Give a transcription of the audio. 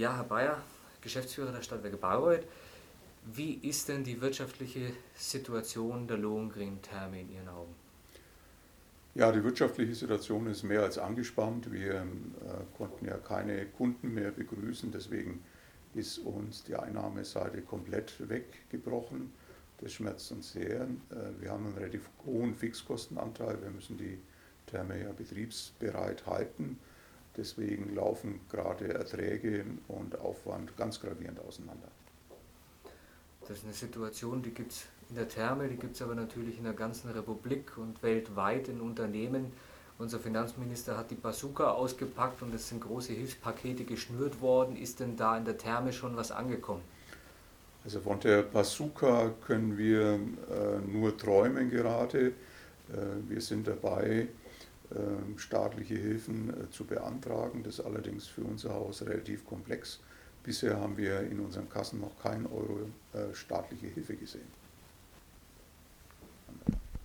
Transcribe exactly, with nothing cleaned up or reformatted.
Ja, Herr Bayer, Geschäftsführer der Stadtwerke Bayreuth. Wie ist denn die wirtschaftliche Situation der Lohengrin-Therme in Ihren Augen? Ja, die wirtschaftliche Situation ist mehr als angespannt. Wir äh, konnten ja keine Kunden mehr begrüßen, deswegen ist uns die Einnahmeseite komplett weggebrochen. Das schmerzt uns sehr. Äh, wir haben einen relativ hohen Fixkostenanteil. Wir müssen die Therme ja betriebsbereit halten. Deswegen laufen gerade Erträge und Aufwand ganz gravierend auseinander. Das ist eine Situation, die gibt es in der Therme, die gibt es aber natürlich in der ganzen Republik und weltweit in Unternehmen. Unser Finanzminister hat die Bazooka ausgepackt und es sind große Hilfspakete geschnürt worden. Ist denn da in der Therme schon was angekommen? Also von der Bazooka können wir äh, nur träumen gerade. Äh, wir sind dabei, äh, staatliche Hilfen äh, zu beantragen. Das ist allerdings für unser Haus relativ komplex. Bisher haben wir in unseren Kassen noch keinen Euro äh, staatliche Hilfe gesehen.